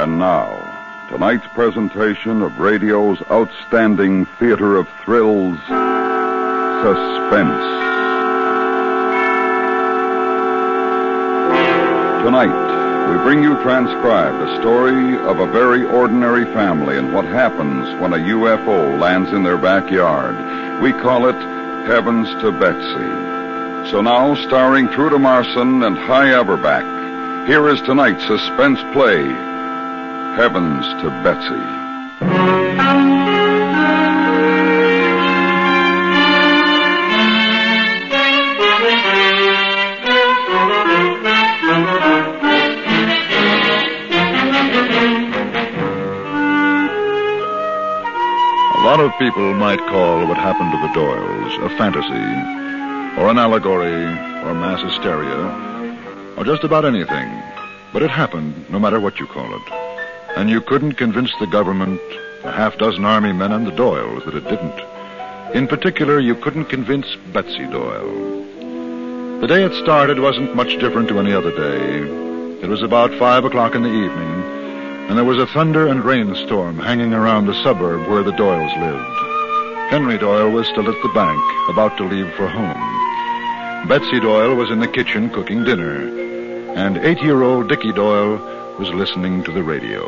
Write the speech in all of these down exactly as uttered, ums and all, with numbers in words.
And now, tonight's presentation of radio's outstanding theater of thrills, Suspense. Tonight, we bring you transcribed a story of a very ordinary family and what happens when a U F O lands in their backyard. We call it Heavens to Betsy. So now, starring Trude Marson and Hy Averback, here is tonight's suspense play, Heavens to Betsy. A lot of people might call what happened to the Doyles a fantasy, or an allegory, or mass hysteria, or just about anything. But it happened, no matter what you call it. And you couldn't convince the government, a half dozen army men, and the Doyles that it didn't. In particular, you couldn't convince Betsy Doyle. The day it started wasn't much different to any other day. It was about five o'clock in the evening, and there was a thunder and rainstorm hanging around the suburb where the Doyles lived. Henry Doyle was still at the bank, about to leave for home. Betsy Doyle was in the kitchen cooking dinner, and eight-year-old Dickie Doyle was listening to the radio.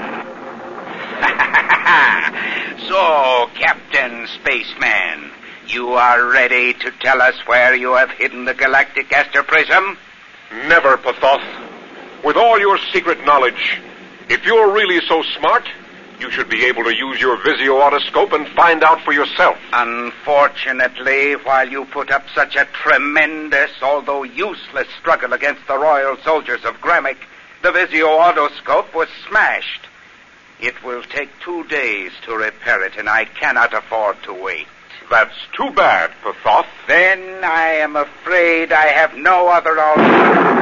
So, Captain Spaceman, you are ready to tell us where you have hidden the galactic aster prism? Never, Pathoth. With all your secret knowledge, if you're really so smart, you should be able to use your visio-autoscope and find out for yourself. Unfortunately, while you put up such a tremendous, although useless, struggle against the royal soldiers of Gramick, the visio-autoscope was smashed. It will take two days to repair it, and I cannot afford to wait. That's too bad, Pathoth. Then I am afraid I have no other alternative.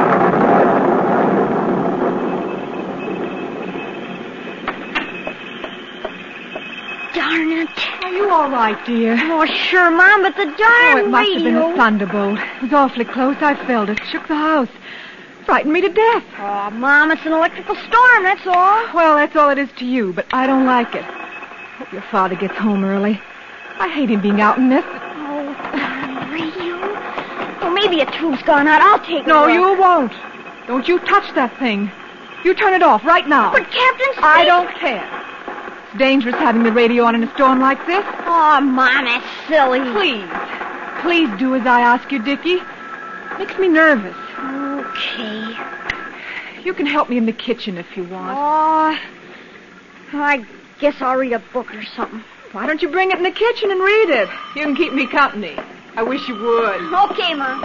Darn it. Are you all right, dear? Oh, sure, Mom, but the darn Oh, it must radio... have been a thunderbolt. It was awfully close. I felt it. Shook the house. Frightened me to death. Oh, Mom, it's an electrical storm, that's all. Well, that's all it is to you, but I don't like it. Hope your father gets home early. I hate him being out in this. Oh, radio? Well, maybe a tube's gone out. I'll take it. No, you won't. Don't you touch that thing. You turn it off right now. But, Captain Space... I don't care. It's dangerous having the radio on in a storm like this. Oh, Mom, that's silly. Please. Please do as I ask you, Dickie. Makes me nervous. Okay. You can help me in the kitchen if you want. Oh, I guess I'll read a book or something. Why don't you bring it in the kitchen and read it? You can keep me company. I wish you would. Okay, Mom.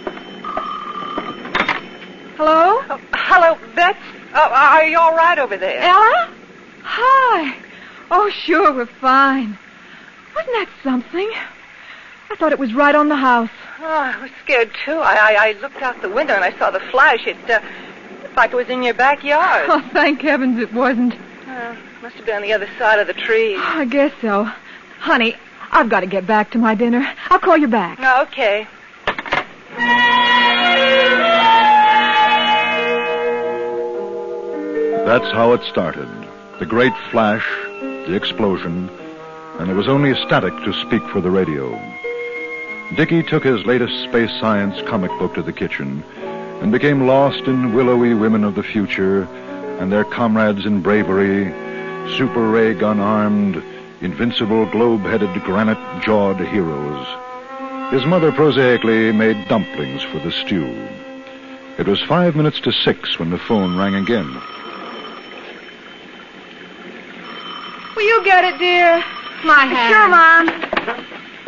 Hello? Oh, hello, Bets. Uh, are you all right over there? Ella? Hi. Oh, sure, we're fine. Wasn't that something? I thought it was right on the house. Oh, I was scared, too. I, I, I looked out the window and I saw the flash. It uh, looked like it was in your backyard. Oh, thank heavens it wasn't. Uh, must have been on the other side of the trees. I guess so. Honey, I've got to get back to my dinner. I'll call you back. Oh, okay. That's how it started. The great flash, the explosion, and there was only static to speak for the radio. Dickie took his latest space science comic book to the kitchen and became lost in willowy women of the future and their comrades in bravery, super ray gun-armed, invincible globe-headed, granite-jawed heroes. His mother prosaically made dumplings for the stew. It was five minutes to six when the phone rang again. Will you get it, dear? My hand. Sure, Mom.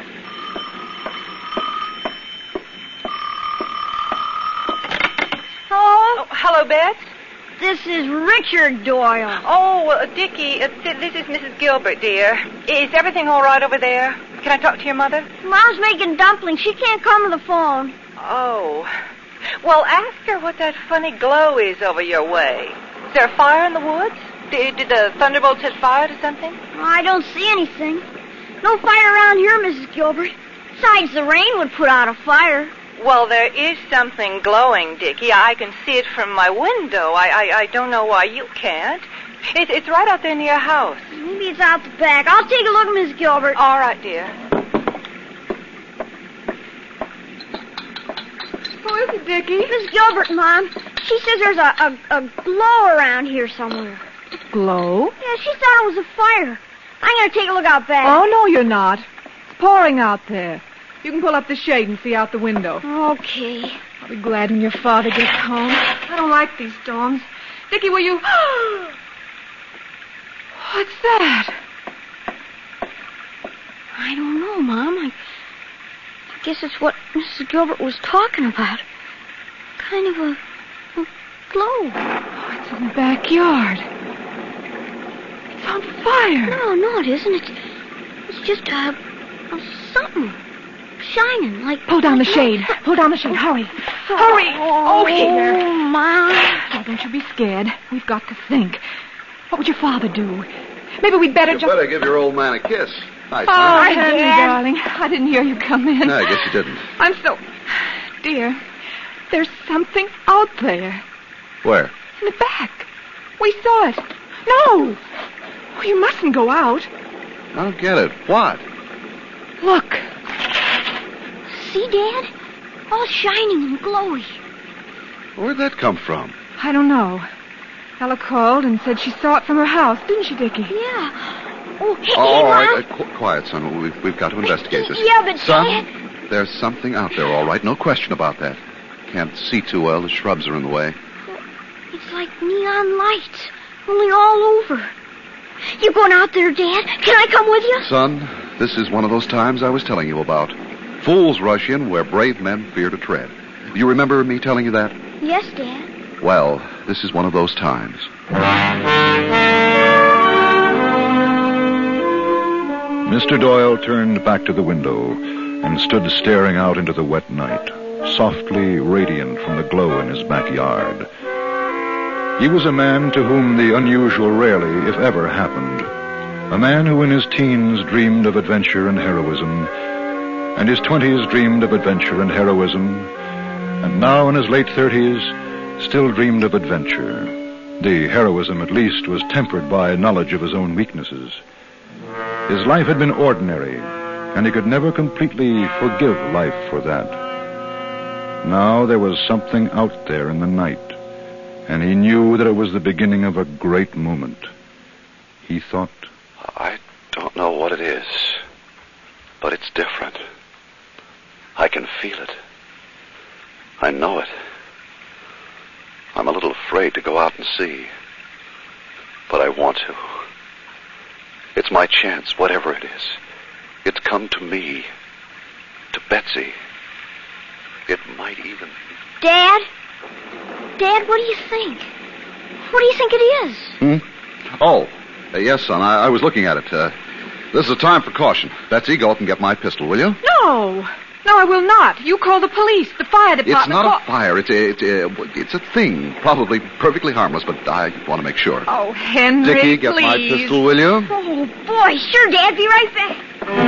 Hello? Oh, hello, Bets. This is Richard Doyle. Oh, uh, Dickie, uh, th- this is Missus Gilbert, dear. Is everything all right over there? Can I talk to your mother? Mom's making dumplings. She can't come to the phone. Oh. Well, ask her what that funny glow is over your way. Is there a fire in the woods? Did, did the thunderbolt set fire to something? I don't see anything. No fire around here, Missus Gilbert. Besides, the rain would put out a fire. Well, there is something glowing, Dickie. I can see it from my window. I, I, I don't know why you can't. It, it's right out there near your house. Maybe it's out the back. I'll take a look, Miss Gilbert. All right, dear. Who is it, Dickie? Miss Gilbert, Mom. She says there's a, a, a glow around here somewhere. Glow? Yeah, she thought it was a fire. I'm going to take a look out back. Oh, no, you're not. It's pouring out there. You can pull up the shade and see out the window. Okay. I'll be glad when your father gets home. I don't like these storms. Dickie, will you... What's that? I don't know, Mom. I, I guess it's what Missus Gilbert was talking about. Kind of a, a glow. Oh, it's in the backyard. It's on fire. No, no, it isn't. It's, it's just a, a something shining like... Pull down like the shade. light. Pull down the shade. Hurry. Hurry. Oh, Oh, here. Mom. Oh, don't you be scared. We've got to think. What would your father do? Maybe we'd better You just... better give your old man a kiss. Hi, son. Oh, Hi, Henry, Dad. darling. I didn't hear you come in. No, I guess you didn't. I'm so... Dear, there's something out there. Where? In the back. We saw it. No! Oh, you mustn't go out. I don't get it. What? Look. See, Dad? All shining and glowy. Where'd that come from? I don't know. Ella called and said she saw it from her house, didn't she, Dickie? Yeah. Oh, hey, Oh, hey, all Mom. right. Uh, qu- quiet, son. We've, we've got to investigate this. Yeah, but Son, Dad... there's something out there, all right. No question about that. Can't see too well. The shrubs are in the way. It's like neon lights, only all over. You going out there, Dad? Can I come with you? Son, this is one of those times I was telling you about. Fools rush in where brave men fear to tread. You remember me telling you that? Yes, Dad. Well, this is one of those times. Mister Doyle turned back to the window and stood staring out into the wet night, softly radiant from the glow in his backyard. He was a man to whom the unusual rarely, if ever, happened. A man who in his teens dreamed of adventure and heroism, and his twenties dreamed of adventure and heroism, and now in his late thirties still dreamed of adventure. The heroism, at least, was tempered by knowledge of his own weaknesses. His life had been ordinary, and he could never completely forgive life for that. Now there was something out there in the night, and he knew that it was the beginning of a great moment. He thought, I don't know what it is, but it's different. I can feel it. I know it. I'm a little afraid to go out and see, but I want to. It's my chance, whatever it is. It's come to me, to Betsy. It might even... Dad? Dad, what do you think? What do you think it is? Hmm? Oh, uh, yes, son. I, I was looking at it. Uh, this is a time for caution. Betsy, go up and get my pistol, will you? No. No, I will not. You call the police, the fire department. It's not call... a fire. It's a, it's a, it's a thing. Probably perfectly harmless, but I want to make sure. Oh, Henry, Dickie, get please. my pistol, will you? Oh, boy, sure, Dad. Be right back.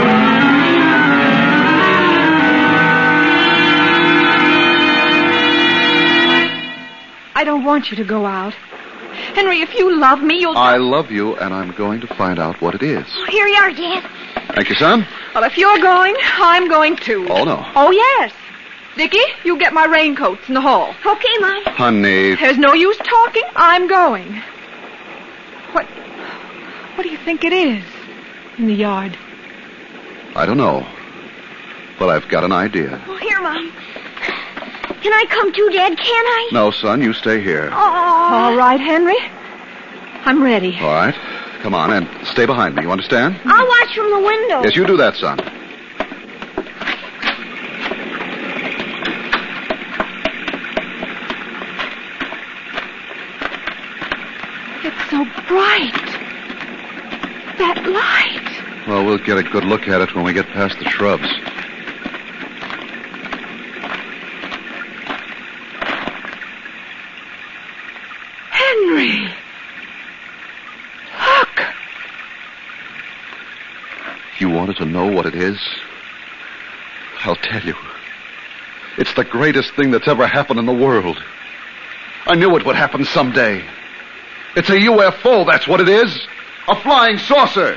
I don't want you to go out. Henry, if you love me, you'll... I love you, and I'm going to find out what it is. Oh, here you are, Dad. Thank you, son. Well, if you're going, I'm going too. Oh, no. Oh, yes. Dickie, you get my raincoats in the hall. Okay, Mom. Honey. There's no use talking. I'm going. What... What do you think it is in the yard? I don't know, but I've got an idea. Oh, here, Mom. Can I come too, Dad? Can I? No, son, you stay here. Oh. All right, Henry. I'm ready. All right. Come on, and stay behind me. You understand? I'll watch from the window. Yes, you do that, son. It's so bright. That light. Well, we'll get a good look at it when we get past the shrubs. Henry. Look. You wanted to know what it is? I'll tell you. It's the greatest thing that's ever happened in the world. I knew it would happen someday. It's a U F O, that's what it is. A flying saucer.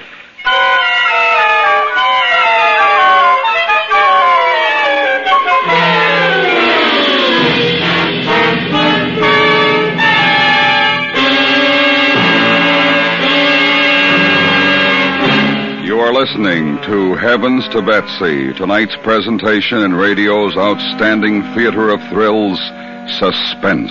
You are listening to Heavens to Betsy, tonight's presentation in radio's outstanding theater of thrills, Suspense.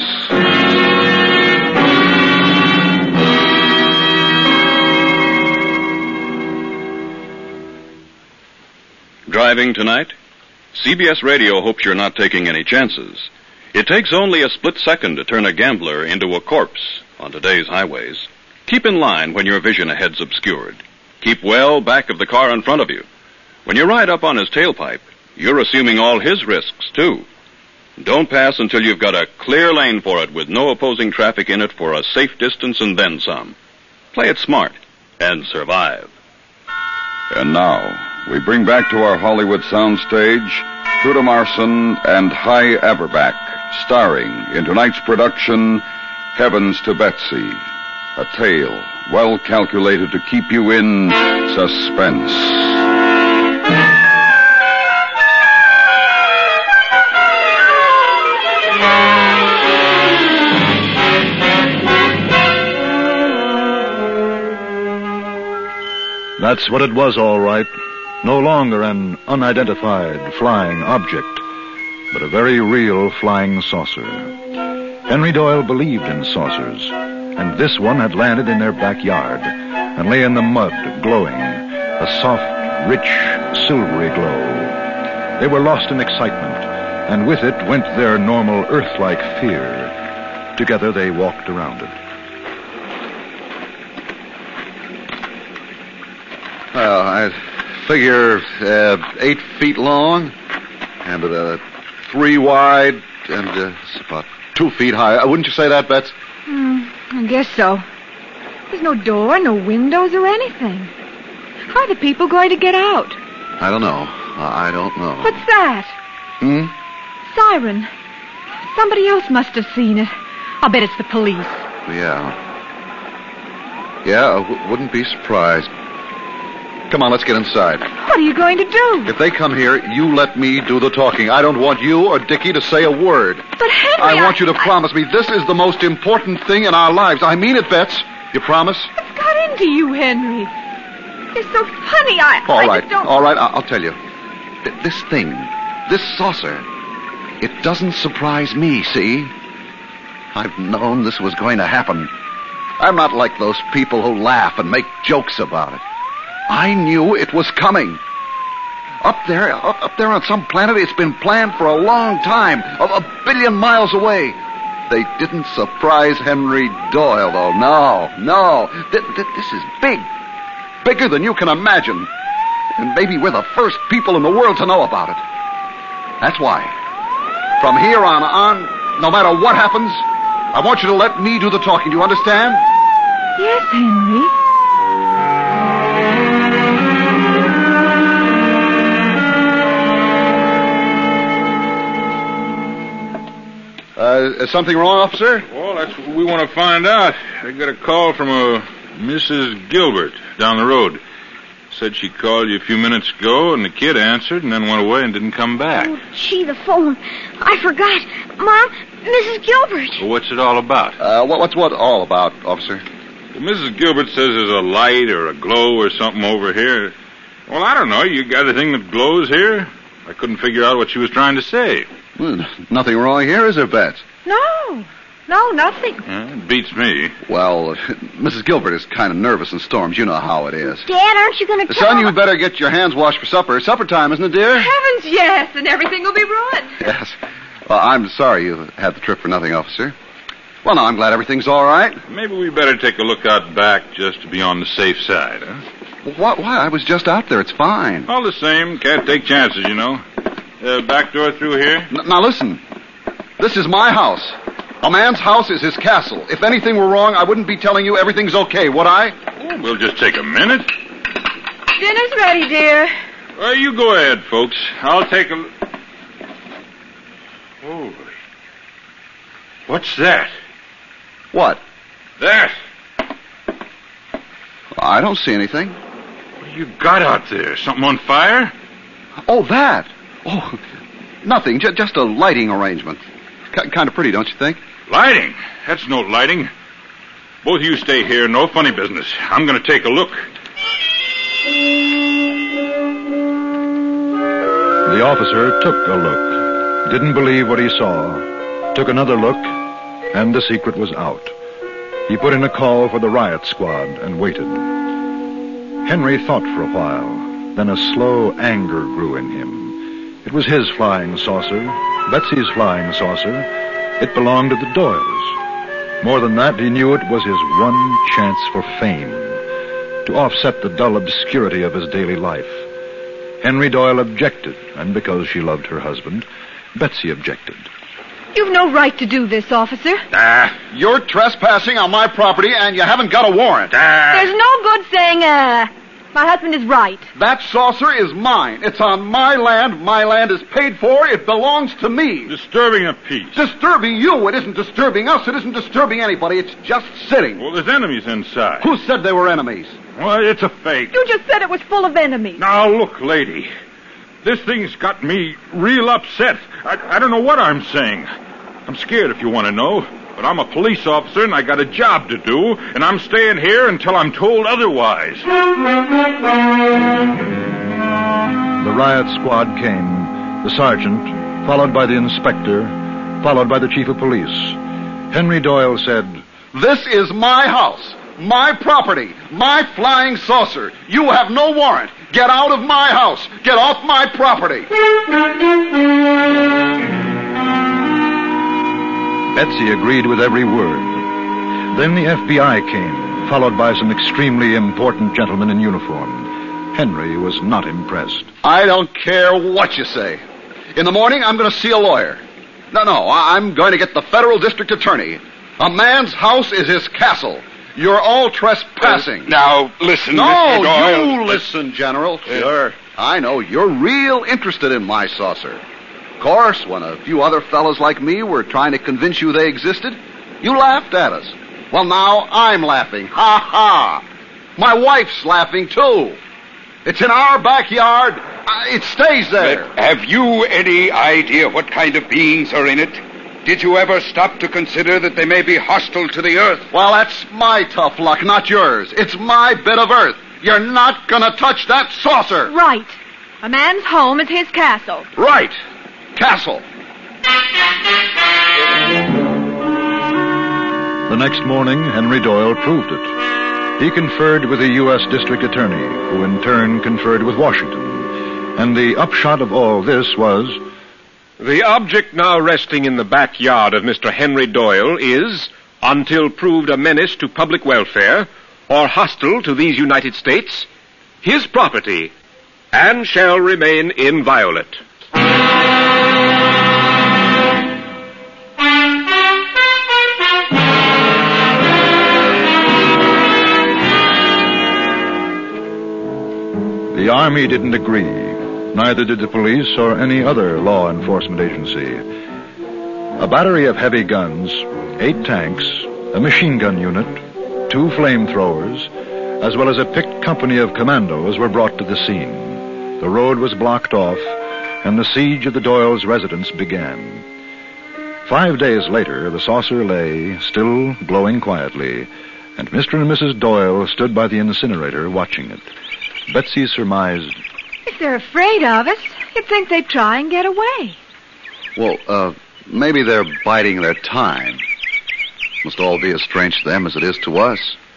Driving tonight? C B S Radio hopes you're not taking any chances. It takes only a split second to turn a gambler into a corpse on today's highways. Keep in line when your vision ahead's obscured. Keep well back of the car in front of you. When you ride up on his tailpipe, you're assuming all his risks, too. Don't pass until you've got a clear lane for it with no opposing traffic in it for a safe distance and then some. Play it smart and survive. And now, we bring back to our Hollywood soundstage Truda Marson and Hy Averback, starring in tonight's production, Heavens to Betsy, a tale well calculated to keep you in suspense. That's what it was, all right. No longer an unidentified flying object, but a very real flying saucer. Henry Doyle believed in saucers, and this one had landed in their backyard and lay in the mud, glowing, a soft, rich, silvery glow. They were lost in excitement, and with it went their normal Earth-like fear. Together they walked around it. Well, I figure uh, eight feet long, and uh, three wide, and uh, it's about two feet high. Uh, wouldn't you say that, Bets? Hmm, I guess so. There's no door, no windows, or anything. How are the people going to get out? I don't know. I don't know. What's that? Hmm? Siren. Somebody else must have seen it. I'll bet it's the police. Yeah. Yeah, I w- wouldn't be surprised. Come on, let's get inside. What are you going to do? If they come here, you let me do the talking. I don't want you or Dickie to say a word. But Henry, I want I, you to I... promise me this is the most important thing in our lives. I mean it, Bets. You promise? What's got into you, Henry? You're so funny. I. All I right, just don't... all right. I- I'll tell you. Th- This thing, this saucer, it doesn't surprise me. See? I've known this was going to happen. I'm not like those people who laugh and make jokes about it. I knew it was coming. Up there, up, up there on some planet, it's been planned for a long time, a, a billion miles away. They didn't surprise Henry Doyle, though. No, no. Th- th- this is big. Bigger than you can imagine. And maybe we're the first people in the world to know about it. That's why, from here on on, no matter what happens, I want you to let me do the talking. Do you understand? Yes, Henry. Uh, is something wrong, officer? Well, that's what we want to find out. I got a call from a Missus Gilbert down the road. Said she called you a few minutes ago, and the kid answered and then went away and didn't come back. Oh, gee, the phone. I forgot. Mom, Missus Gilbert. Well, what's it all about? Uh, what, what's what all about, officer? Well, Missus Gilbert says there's a light or a glow or something over here. Well, I don't know. You got a thing that glows here? I couldn't figure out what she was trying to say. Well, nothing wrong here, is there, Bets? No. No, nothing. Uh, it beats me. Well, Missus Gilbert is kind of nervous in storms. You know how it is. Dad, aren't you going to tell Son, him- you better get your hands washed for supper. It's supper time, isn't it, dear? Heavens, yes, and everything will be ruined. Yes. Well, I'm sorry you had the trip for nothing, officer. Well, now, I'm glad everything's all right. Maybe we better take a look out back just to be on the safe side, huh? Well, why, why? I was just out there. It's fine. All the same, can't take chances, you know. Uh, back door through here? N- now, listen. This is my house. A man's house is his castle. If anything were wrong, I wouldn't be telling you everything's okay, would I? Oh, we'll just take a minute. Dinner's ready, dear. Well, you go ahead, folks. I'll take a... Oh. What's that? What? That. I don't see anything. What you got out there? Something on fire? Oh, that. Oh, nothing. J- just a lighting arrangement. C- kind of pretty, don't you think? Lighting? That's no lighting. Both of you stay here. No funny business. I'm going to take a look. The officer took a look, didn't believe what he saw, took another look, and the secret was out. He put in a call for the riot squad and waited. Henry thought for a while, then a slow anger grew in him. It was his flying saucer, Betsy's flying saucer. It belonged to the Doyles. More than that, he knew it was his one chance for fame, to offset the dull obscurity of his daily life. Henry Doyle objected, and because she loved her husband, Betsy objected. You've no right to do this, officer. Ah, you're trespassing on my property, and you haven't got a warrant. Ah. There's no good saying, uh, my husband is right. That saucer is mine. It's on my land. My land is paid for. It belongs to me. Disturbing the peace. Disturbing you. It isn't disturbing us. It isn't disturbing anybody. It's just sitting. Well, there's enemies inside. Who said they were enemies? Well, it's a fake. You just said it was full of enemies. Now, look, lady. This thing's got me real upset. I, I don't know what I'm saying. I'm scared if you want to know. But I'm a police officer and I got a job to do, and I'm staying here until I'm told otherwise. The riot squad came, the sergeant, followed by the inspector, followed by the chief of police. Henry Doyle said, "This is my house, my property, my flying saucer. You have no warrant. Get out of my house. Get off my property." Betsy agreed with every word. Then the F B I came, followed by some extremely important gentlemen in uniform. Henry was not impressed. I don't care what you say. In the morning, I'm going to see a lawyer. No, no, I'm going to get the federal district attorney. A man's house is his castle. You're all trespassing. Uh, now, listen, No, Mister Doyle. you listen, General. Uh, Sure. I know you're real interested in my saucer. Of course, when a few other fellas like me were trying to convince you they existed, you laughed at us. Well, now I'm laughing. Ha ha. My wife's laughing, too. It's in our backyard. Uh, it stays there. But have you any idea what kind of beings are in it? Did you ever stop to consider that they may be hostile to the earth? Well, that's my tough luck, not yours. It's my bit of earth. You're not going to touch that saucer. Right. A man's home is his castle. Right. Castle. The next morning, Henry Doyle proved it. He conferred with the U S District Attorney, who in turn conferred with Washington. And the upshot of all this was... The object now resting in the backyard of Mister Henry Doyle is, until proved a menace to public welfare or hostile to these United States, his property, and shall remain inviolate. The Army didn't agree. Neither did the police or any other law enforcement agency. A battery of heavy guns, eight tanks, a machine gun unit, two flamethrowers, as well as a picked company of commandos were brought to the scene. The road was blocked off, and the siege of the Doyles' residence began. Five days later, the saucer lay, still glowing quietly, and Mister and Missus Doyle stood by the incinerator watching it. Betsy surmised... If they're afraid of us, you'd think they'd try and get away. Well, uh, maybe they're biding their time. Must all be as strange to them as it is to us.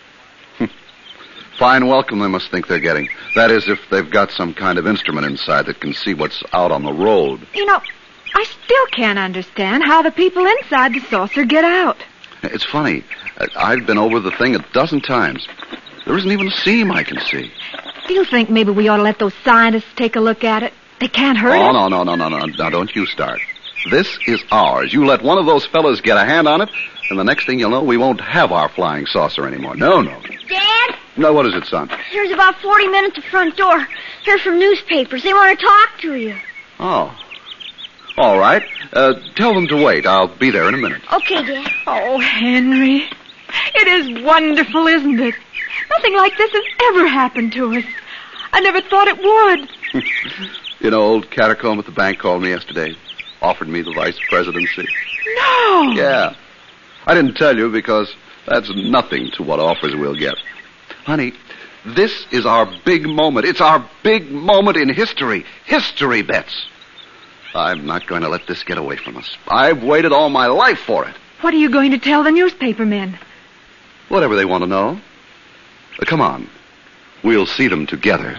Fine welcome they must think they're getting. That is, if they've got some kind of instrument inside that can see what's out on the road. You know, I still can't understand how the people inside the saucer get out. It's funny. I've been over the thing a dozen times. There isn't even a seam I can see. Do you think maybe we ought to let those scientists take a look at it? They can't hurt oh, us. Oh, no, no, no, no, no. Now, don't you start. This is ours. You let one of those fellas get a hand on it, and the next thing you'll know, we won't have our flying saucer anymore. No, no. Dad? No, what is it, son? There's about forty men at the front door. Here from newspapers. They want to talk to you. Oh. All right. Uh, tell them to wait. I'll be there in a minute. Okay, Dad. Oh, Henry. It is wonderful, isn't it? Nothing like this has ever happened to us. I never thought it would. You know, old Catacomb at the bank called me yesterday. Offered me the vice presidency. No! Yeah. I didn't tell you because that's nothing to what offers we'll get. Honey, this is our big moment. It's our big moment in history. History, Bets. I'm not going to let this get away from us. I've waited all my life for it. What are you going to tell the newspaper men? Whatever they want to know. Uh, come on. We'll see them together.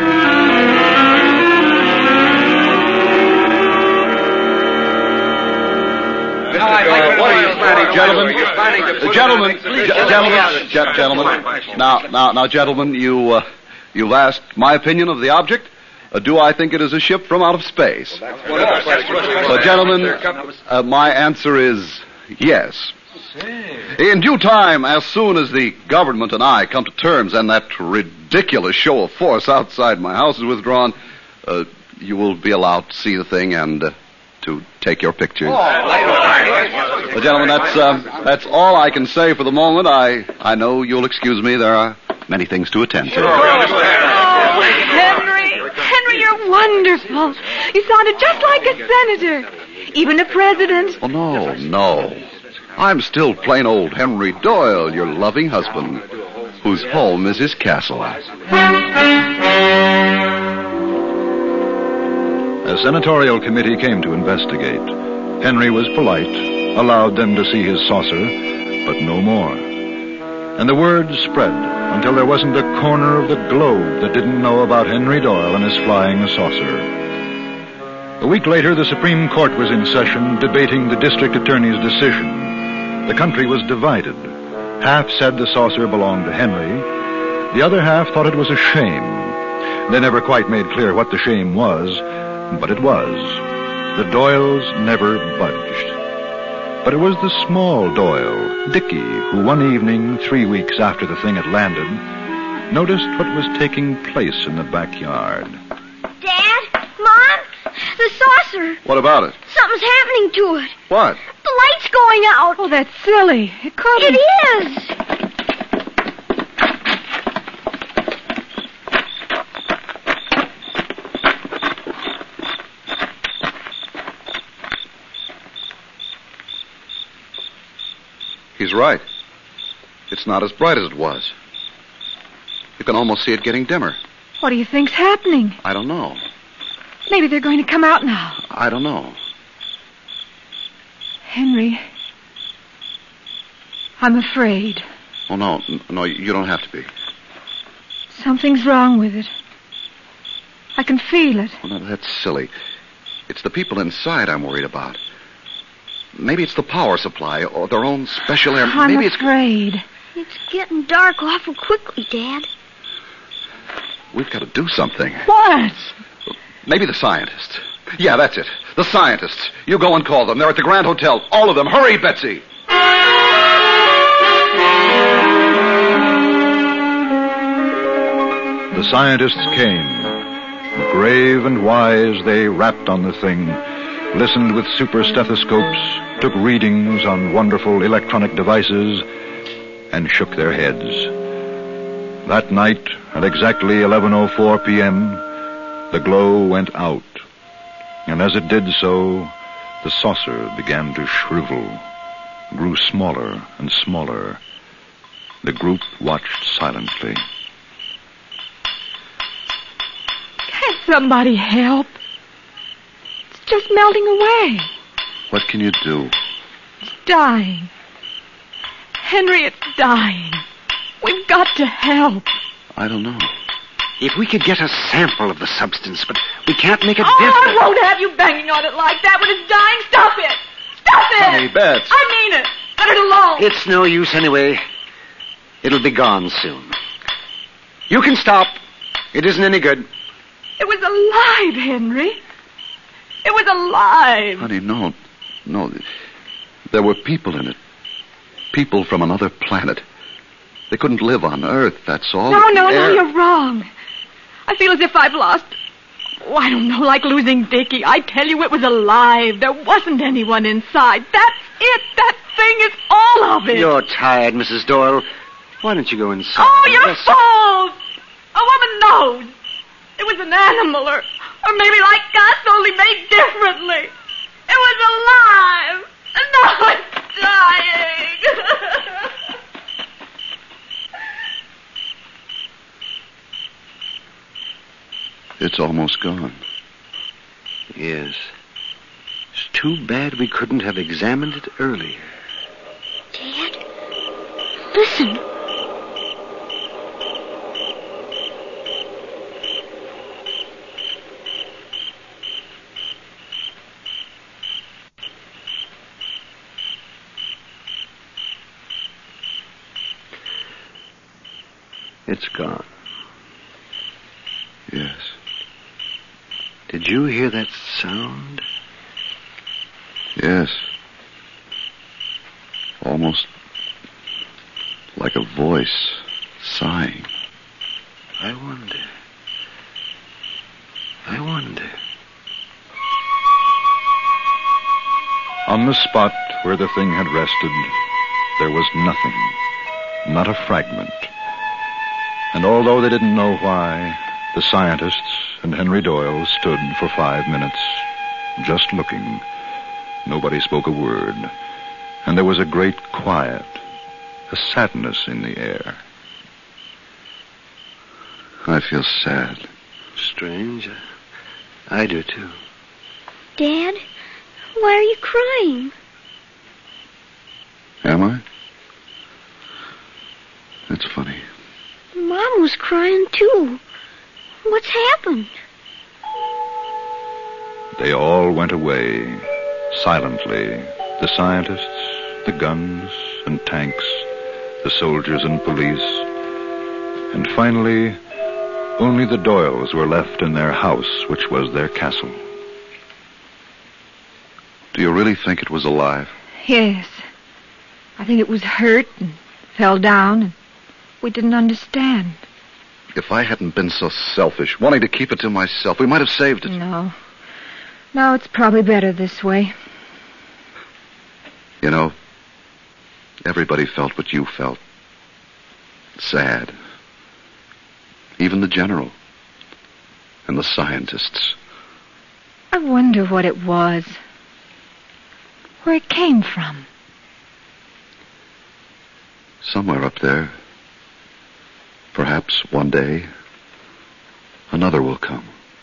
Gentlemen, gentlemen, gentlemen, gentlemen. Now, now, now, gentlemen, you, uh, you've asked my opinion of the object. Uh, do I think it is a ship from out of space? So, gentlemen, uh, my answer is yes. In due time, as soon as the government and I come to terms and that ridiculous show of force outside my house is withdrawn, uh, you will be allowed to see the thing and uh, to take your pictures. Well, gentlemen, that's uh, that's all I can say for the moment. I, I know you'll excuse me. There are many things to attend to. Oh, Henry, Henry, you're wonderful. You sounded just like a senator, even a president. Oh, no, no. I'm still plain old Henry Doyle, your loving husband, whose home is his castle. A senatorial committee came to investigate. Henry was polite, allowed them to see his saucer, but no more. And the word spread until there wasn't a corner of the globe that didn't know about Henry Doyle and his flying saucer. A week later, the Supreme Court was in session debating the district attorney's decision. The country was divided. Half said the saucer belonged to Henry. The other half thought it was a shame. They never quite made clear what the shame was, but it was. The Doyles never budged. But it was the small Doyle, Dickie, who one evening, three weeks after the thing had landed, noticed what was taking place in the backyard. Dad? Mom? The saucer. What about it? Something's happening to it. What? The light's going out. Oh, that's silly. It couldn't. It is. He's right. It's not as bright as it was. You can almost see it getting dimmer. What do you think's happening? I don't know. Maybe they're going to come out now. I don't know. Henry, I'm afraid. Oh, no. No, you don't have to be. Something's wrong with it. I can feel it. Oh, no, that's silly. It's the people inside I'm worried about. Maybe it's the power supply or their own special air. I'm Maybe afraid. It's getting dark awful quickly, Dad. We've got to do something. What? Maybe the scientists. Yeah, that's it. The scientists. You go and call them. They're at the Grand Hotel. All of them. Hurry, Betsy. The scientists came. Grave and wise, they rapped on the thing, listened with super stethoscopes, took readings on wonderful electronic devices, and shook their heads. That night, at exactly eleven oh four p.m., the glow went out. And as it did so, the saucer began to shrivel, grew smaller and smaller. The group watched silently. Can't somebody help? It's just melting away. What can you do? It's dying. Henry, it's dying. We've got to help. I don't know. If we could get a sample of the substance, but we can't make a Oh, difference. I won't have you banging on it like that when it's dying. Stop it! Stop it! Honey, Bets. I mean it. Let it alone. It's no use anyway. It'll be gone soon. You can stop. It isn't any good. It was alive, Henry. It was alive. Honey, no. No. There were people in it. People from another planet. They couldn't live on Earth, that's all. No, no, The no, air- you're wrong. I feel as if I've lost... Oh, I don't know, like losing Dickie. I tell you, it was alive. There wasn't anyone inside. That's it. That thing is all of it. You're tired, Missus Doyle. Why don't you go inside? Oh, you're fools! A woman knows. It was an animal, or, or maybe like us, only made differently. It was alive, and now it's dying. It's almost gone. Yes. It's too bad we couldn't have examined it earlier. Dad, listen. It's gone. Yes. Did you hear that sound? Yes. Almost like a voice sighing. I wonder. I wonder. On the spot where the thing had rested, there was nothing, not a fragment. And although they didn't know why, the scientists and Henry Doyle stood for five minutes, just looking. Nobody spoke a word, and there was a great quiet, a sadness in the air. I feel sad. Strange. I do, too. Dad, why are you crying? Am I? That's funny. Mom was crying, too. What's happened? They all went away, silently. The scientists, the guns and tanks, the soldiers and police. And finally, only the Doyles were left in their house, which was their castle. Do you really think it was alive? Yes. I think it was hurt and fell down, and we didn't understand. If I hadn't been so selfish, wanting to keep it to myself, we might have saved it. No. No, it's probably better this way. You know, everybody felt what you felt. Sad. Even the general. And the scientists. I wonder what it was. Where it came from. Somewhere up there. Perhaps one day, another will come.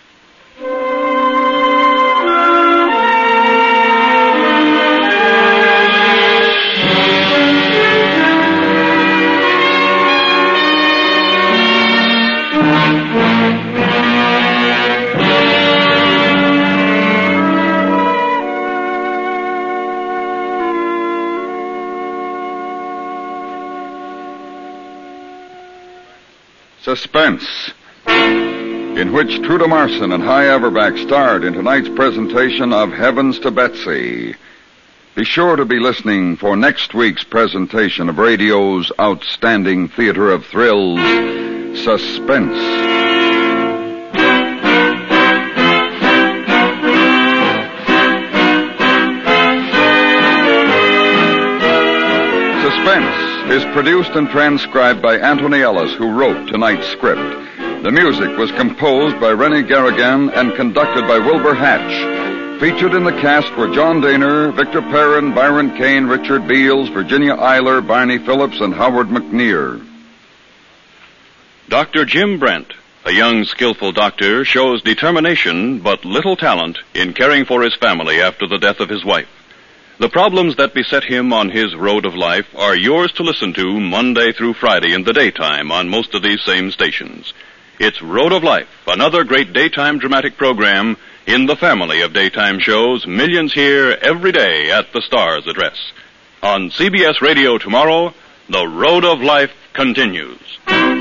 Suspense, in which Truda Marson and Hy Averback starred in tonight's presentation of Heavens to Betsy. Be sure to be listening for next week's presentation of radio's outstanding theater of thrills, Suspense. Suspense is produced and transcribed by Anthony Ellis, who wrote tonight's script. The music was composed by Rennie Garrigan and conducted by Wilbur Hatch. Featured in the cast were John Daner, Victor Perrin, Byron Kane, Richard Beals, Virginia Eiler, Barney Phillips, and Howard McNear. Doctor Jim Brent, a young, skillful doctor, shows determination but little talent in caring for his family after the death of his wife. The problems that beset him on his road of life are yours to listen to Monday through Friday in the daytime on most of these same stations. It's Road of Life, another great daytime dramatic program in the family of daytime shows millions hear every day at the Star's address. On C B S Radio tomorrow, The Road of Life continues.